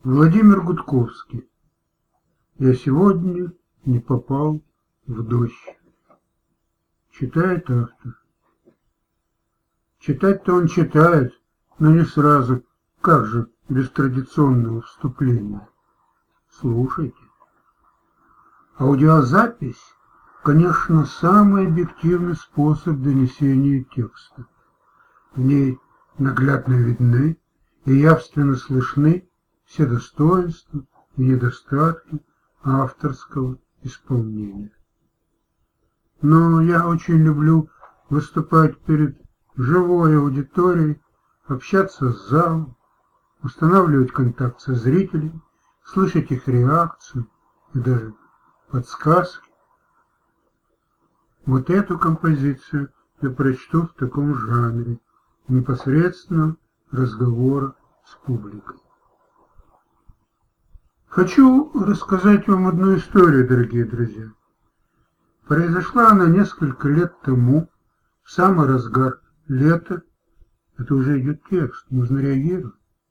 Владимир Гудковский. Я сегодня не попал в дождь. Читает автор. Читать-то он читает, но не сразу. Как же без традиционного вступления? Слушайте. Аудиозапись, конечно, самый объективный способ донесения текста. В ней наглядно видны и явственно слышны все достоинства и недостатки авторского исполнения. Но я очень люблю выступать перед живой аудиторией, общаться с залом, устанавливать контакт со зрителями, слышать их реакцию и даже подсказки. Вот эту композицию я прочту в таком жанре, непосредственно разговора с публикой. Хочу рассказать вам одну историю, дорогие друзья. Произошла она несколько лет тому, в самый разгар лета. Это уже идет текст, нужно реагировать.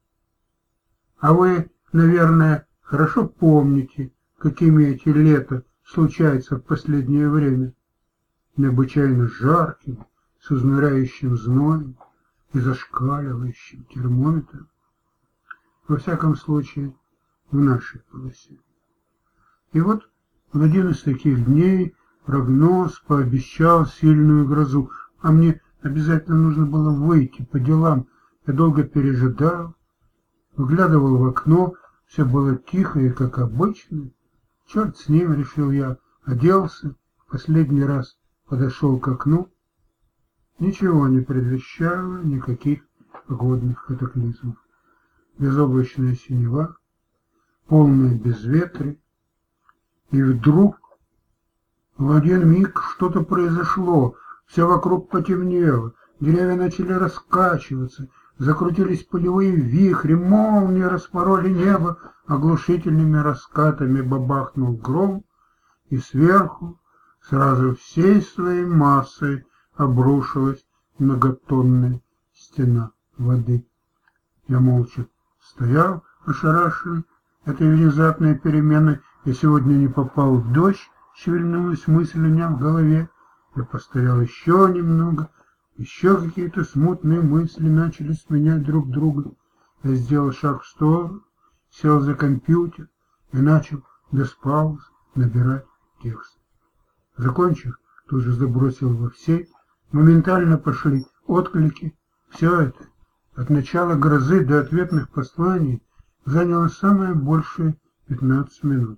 А вы, наверное, хорошо помните, какими эти лета случаются в последнее время. Необычайно жарким, с изнуряющим зноем и зашкаливающим термометром. Во всяком случае, в нашей полосе. И вот в один из таких дней прогноз пообещал сильную грозу, а мне обязательно нужно было выйти по делам. Я долго пережидал, выглядывал в окно, все было тихо и как обычно. Черт с ним, решил я, оделся, последний раз подошел к окну. Ничего не предвещало, никаких погодных катаклизмов. Безоблачная синева, полное безветрие, и вдруг в один миг что-то произошло, все вокруг потемнело, деревья начали раскачиваться, закрутились пылевые вихри, молнии распороли небо, оглушительными раскатами бабахнул гром, и сверху сразу всей своей массой обрушилась многотонная стена воды. Я молча стоял, ошарашенный этой внезапной переменой. Я сегодня не попал в дождь, шевельнулась мысль у меня в голове. Я постоял еще немного, еще какие-то смутные мысли начали сменять друг друга. Я сделал шаг в сторону, сел за компьютер и начал без пауз набирать текст. Закончив, тут же забросил во сеть. Моментально пошли отклики. Все это, от начала грозы до ответных посланий, заняло самое большее 15 минут.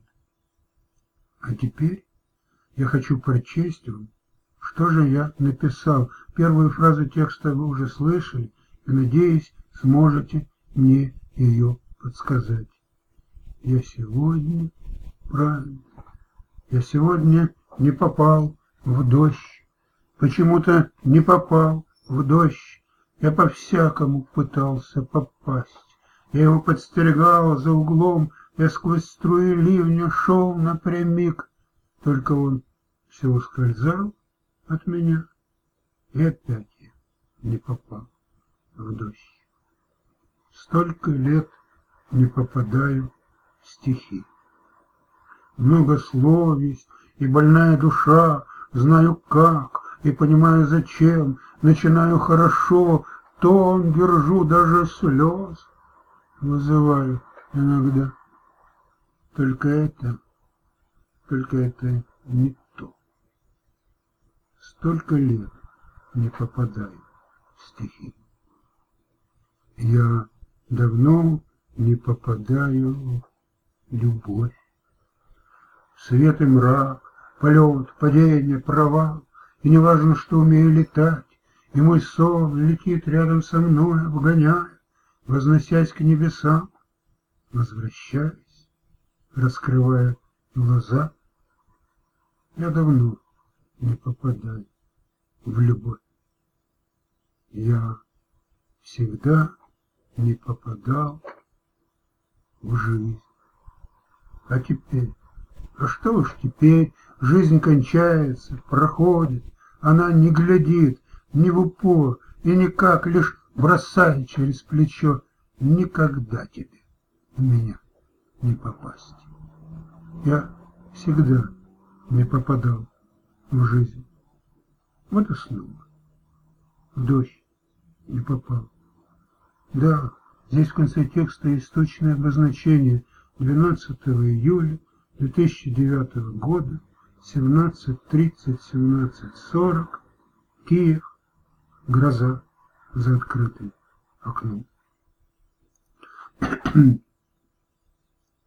А теперь я хочу прочесть вам, что же я написал. Первую фразу текста вы уже слышали, и, надеюсь, сможете мне ее подсказать. Я сегодня не попал в дождь. Почему-то не попал в дождь. Я по-всякому пытался попасть. Я его подстерегал за углом, я сквозь струи ливня шел напрямик. Только он все ускользал от меня, и опять я не попал в дождь. Столько лет не попадаю в стихи. Многословность и больная душа, знаю как и понимаю зачем, начинаю хорошо, тон держу, даже слез вызываю иногда. Только это не то. Столько лет не попадаю в стихи. Я давно не попадаю в любовь. Свет и мрак, полет, падение, провал, и неважно, что умею летать, и мой сон летит рядом со мной, обгоняя, возносясь к небесам, возвращаясь, раскрывая глаза. Я давно не попадаю в любовь. Я всегда не попадал в жизнь. А теперь, а что уж теперь, жизнь кончается, проходит, она не глядит ни в упор и никак, лишь бросает через плечо: никогда тебе меня не попасть. Я всегда не попадал в жизнь. Вот и снова. В дождь не попал. Да, здесь в конце текста есть точное обозначение 12 июля 2009 года, 17:30-17:40, Киев, гроза за открытым окном.